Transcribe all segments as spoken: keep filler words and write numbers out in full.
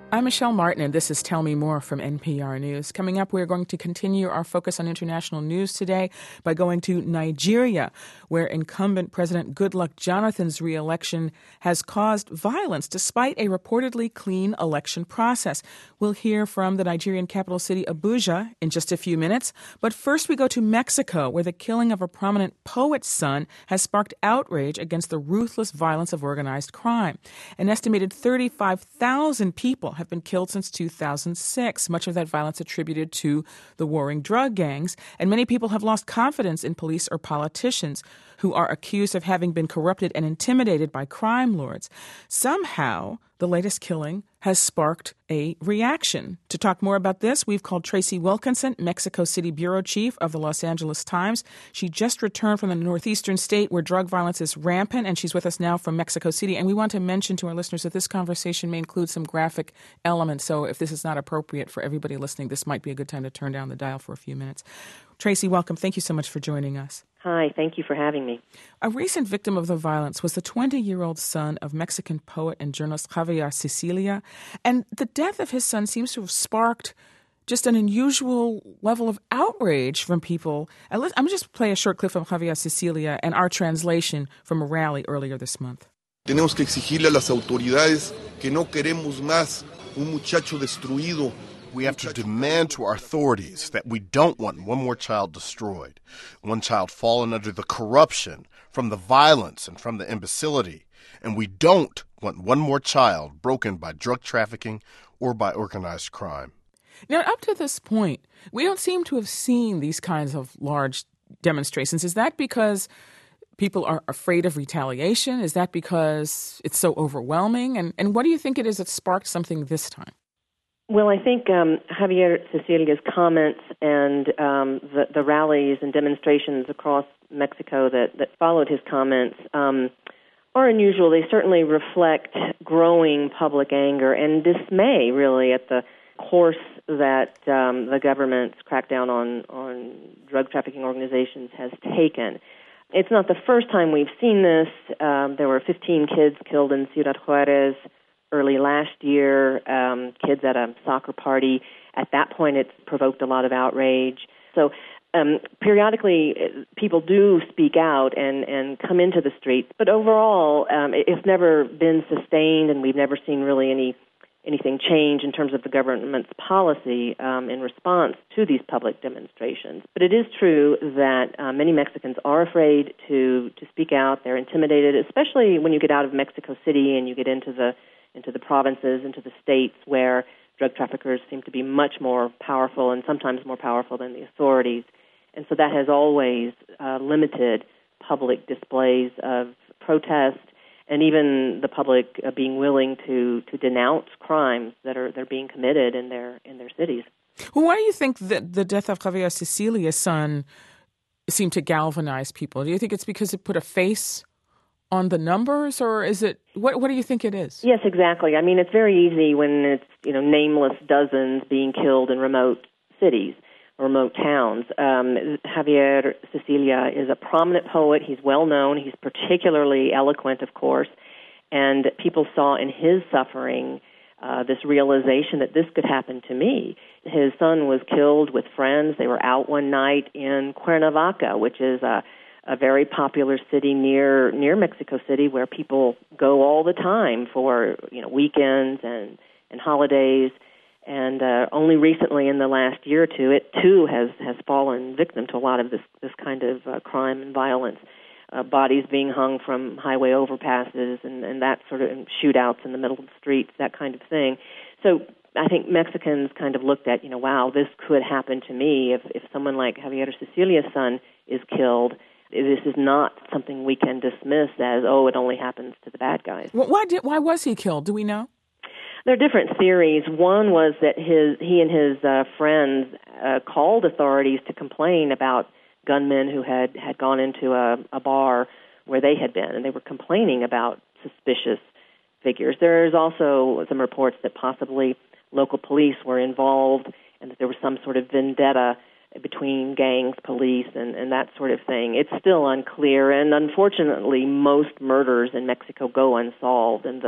I'm Michelle Martin, and this is Tell Me More from N P R News. Coming up, we're going to continue our focus on international news today by going to Nigeria, where incumbent President Goodluck Jonathan's re-election has caused violence despite a reportedly clean election process. We'll hear from the Nigerian capital city, Abuja, in just a few minutes. But first, we go to Mexico, where the killing of a prominent poet's son has sparked outrage against the ruthless violence of organized crime. An estimated thirty-five thousand people have been killed since two thousand six, much of that violence attributed to the warring drug gangs, and many people have lost confidence in police or politicians who are accused of having been corrupted and intimidated by crime lords. Somehow, the latest killing has sparked a reaction. To talk more about this, we've called Tracy Wilkinson, Mexico City bureau chief of the Los Angeles Times. She just returned from the northeastern state where drug violence is rampant, and she's with us now from Mexico City. And we want to mention to our listeners that this conversation may include some graphic elements, so if this is not appropriate for everybody listening, this might be a good time to turn down the dial for a few minutes. Tracy, welcome. Thank you so much for joining us. Hi, thank you for having me. A recent victim of the violence was the twenty-year-old son of Mexican poet and journalist Javier Sicilia, and the death of his son seems to have sparked just an unusual level of outrage from people. I'm going to just play a short clip from Javier Sicilia and our translation from a rally earlier this month. Tenemos que exigirle a las autoridades que no queremos más un muchacho destruido. We have to demand to our authorities that we don't want one more child destroyed, one child fallen under the corruption from the violence and from the imbecility, and we don't want one more child broken by drug trafficking or by organized crime. Now, up to this point, we don't seem to have seen these kinds of large demonstrations. Is that because people are afraid of retaliation? Is that because it's so overwhelming? And, and what do you think it is that sparked something this time? Well, I think um, Javier Sicilia's comments and um, the, the rallies and demonstrations across Mexico that, that followed his comments um, are unusual. They certainly reflect growing public anger and dismay, really, at the course that um, the government's crackdown on, on drug trafficking organizations has taken. It's not the first time we've seen this. Um, there were fifteen kids killed in Ciudad Juarez early last year, um, kids at a soccer party. At that point, it's provoked a lot of outrage. So um, periodically, people do speak out and, and come into the streets. But overall, um, it's never been sustained, and we've never seen really any anything change in terms of the government's policy um, in response to these public demonstrations. But it is true that uh, many Mexicans are afraid to, to speak out. They're intimidated, especially when you get out of Mexico City and you get into the into the provinces, into the states where drug traffickers seem to be much more powerful and sometimes more powerful than the authorities. And so that has always uh, limited public displays of protest and even the public uh, being willing to, to denounce crimes that are they're being committed in their in their cities. Well, why do you think that the death of Javier Sicilia's son seemed to galvanize people? Do you think it's because it put a face on the numbers, or is it, what what do you think it is? Yes, exactly. I mean, it's very easy when it's, you know, nameless dozens being killed in remote cities, remote towns. Um, Javier Sicilia is a prominent poet. He's well known. He's particularly eloquent, of course, and people saw in his suffering uh, this realization that this could happen to me. His son was killed with friends. They were out one night in Cuernavaca, which is a a very popular city near near Mexico City, where people go all the time for, you know, weekends and, and holidays. And uh, only recently, in the last year or two, it too has, has fallen victim to a lot of this this kind of uh, crime and violence. Uh, bodies being hung from highway overpasses and, and that sort of and shootouts in the middle of the streets, that kind of thing. So I think Mexicans kind of looked at, you know, wow, this could happen to me if, if someone like Javier Sicilia's son is killed. This is not something we can dismiss as, oh, it only happens to the bad guys. Well, why did why was he killed? Do we know? There are different theories. One was that his he and his uh, friends uh, called authorities to complain about gunmen who had, had gone into a, a bar where they had been, and they were complaining about suspicious figures. There's also some reports that possibly local police were involved and that there was some sort of vendetta between gangs, police, and, and that sort of thing. It's still unclear, and unfortunately, most murders in Mexico go unsolved, and the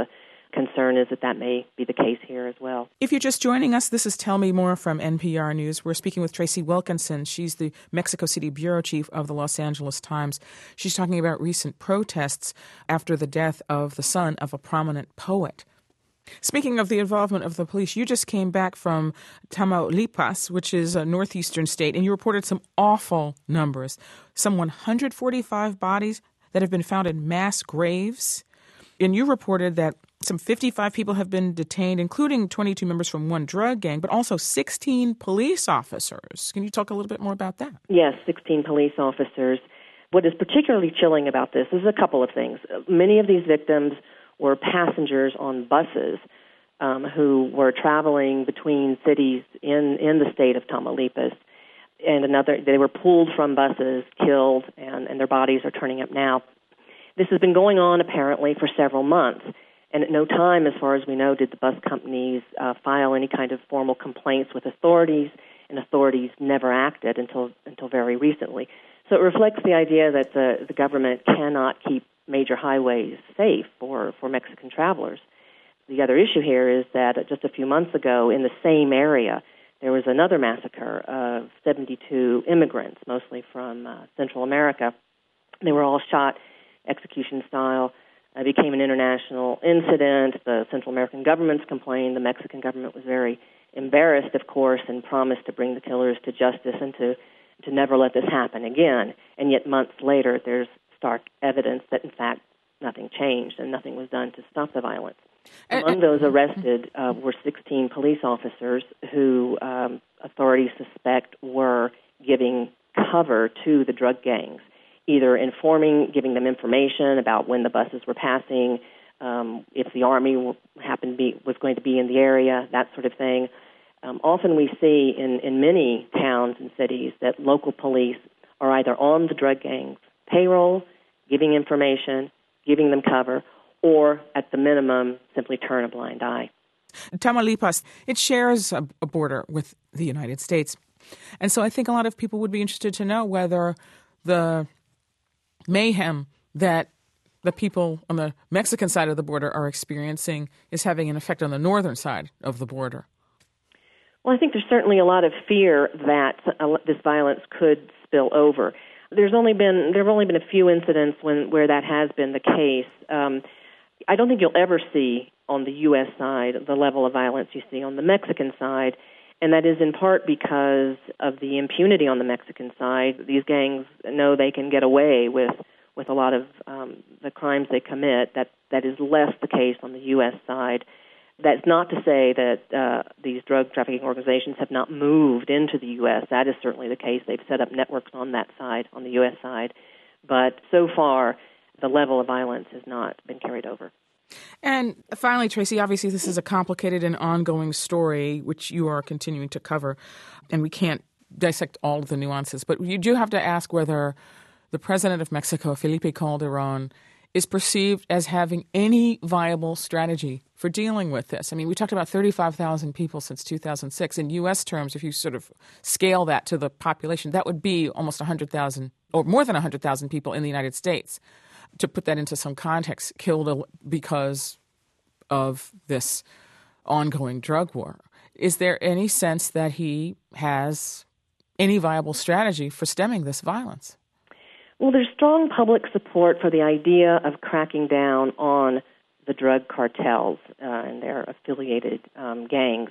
concern is that that may be the case here as well. If you're just joining us, this is Tell Me More from N P R News. We're speaking with Tracy Wilkinson. She's the Mexico City bureau chief of the Los Angeles Times. She's talking about recent protests after the death of the son of a prominent poet. Speaking of the involvement of the police, you just came back from Tamaulipas, which is a northeastern state, and you reported some awful numbers. Some one hundred forty-five bodies that have been found in mass graves. And you reported that some fifty-five people have been detained, including twenty-two members from one drug gang, but also sixteen police officers. Can you talk a little bit more about that? Yes, sixteen police officers. What is particularly chilling about this is a couple of things. Many of these victims were passengers on buses um, who were traveling between cities in, in the state of Tamaulipas. And another, they were pulled from buses, killed, and, and their bodies are turning up now. This has been going on apparently for several months. And at no time, as far as we know, did the bus companies uh, file any kind of formal complaints with authorities, and authorities never acted until until very recently. So it reflects the idea that the, the government cannot keep major highways safe for, for Mexican travelers. The other issue here is that just a few months ago in the same area, there was another massacre of seventy-two immigrants, mostly from uh, Central America. They were all shot execution style. It became an international incident. The Central American governments complained. The Mexican government was very embarrassed, of course, and promised to bring the killers to justice and to, to never let this happen again. And yet months later, there's stark evidence that, in fact, nothing changed and nothing was done to stop the violence. Among those arrested uh, were sixteen police officers who um, authorities suspect were giving cover to the drug gangs, either informing, giving them information about when the buses were passing, um, if the Army happened to be, was going to be in the area, that sort of thing. Um, often we see in, in many towns and cities that local police are either on the drug gangs' payroll, giving information, giving them cover, or at the minimum, simply turn a blind eye. Tamaulipas, it shares a, a border with the United States. And so I think a lot of people would be interested to know whether the mayhem that the people on the Mexican side of the border are experiencing is having an effect on the northern side of the border. Well, I think there's certainly a lot of fear that uh, this violence could spill over. There's only been there have only been a few incidents when where that has been the case. Um, I don't think you'll ever see on the U S side the level of violence you see on the Mexican side, and that is in part because of the impunity on the Mexican side. These gangs know they can get away with with a lot of um, the crimes they commit. That that is less the case on the U S side. That's not to say that uh, these drug trafficking organizations have not moved into the U S. That is certainly the case. They've set up networks on that side, on the U S side. But so far, the level of violence has not been carried over. And finally, Tracy, obviously this is a complicated and ongoing story, which you are continuing to cover, and we can't dissect all of the nuances. But you do have to ask whether the president of Mexico, Felipe Calderon, is perceived as having any viable strategy for dealing with this. I mean, we talked about thirty-five thousand people since two thousand six. In U S terms, if you sort of scale that to the population, that would be almost one hundred thousand or more than one hundred thousand people in the United States. To put that into some context, killed because of this ongoing drug war. Is there any sense that he has any viable strategy for stemming this violence? Well, there's strong public support for the idea of cracking down on the drug cartels uh, and their affiliated um, gangs.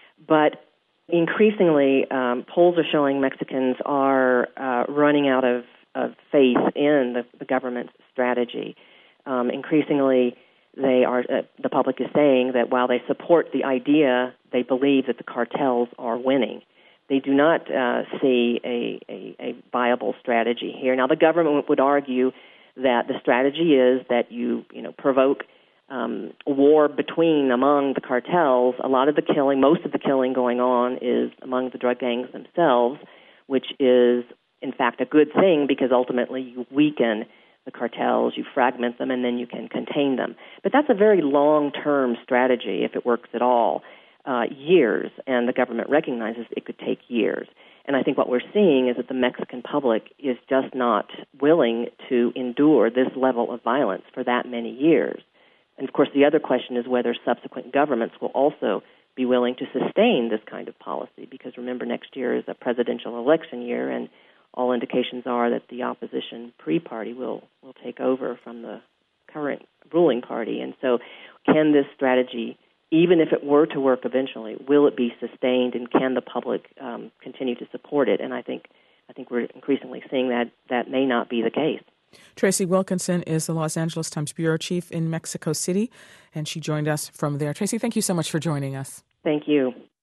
But increasingly, um, polls are showing Mexicans are uh, running out of, of faith in the, the government's strategy. Um, increasingly, they are uh, the public is saying that while they support the idea, they believe that the cartels are winning. They do not uh, see a, a, a viable strategy here. Now, the government would argue that the strategy is that you, you know, provoke um, war between, among the cartels. A lot of the killing, most of the killing going on is among the drug gangs themselves, which is, in fact, a good thing because ultimately you weaken the cartels, you fragment them, and then you can contain them. But that's a very long-term strategy if it works at all. Uh, years, and the government recognizes it could take years. And I think what we're seeing is that the Mexican public is just not willing to endure this level of violence for that many years. and of course, the other question is whether subsequent governments will also be willing to sustain this kind of policy, because remember, next year is a presidential election year, and all indications are that the opposition pre-party will, will take over from the current ruling party. And so can this strategy, even if it were to work eventually, will it be sustained, and can the public um, continue to support it? And I think I think we're increasingly seeing that that may not be the case. Tracy Wilkinson is the Los Angeles Times bureau chief in Mexico City, and she joined us from there. Tracy, thank you so much for joining us. Thank you.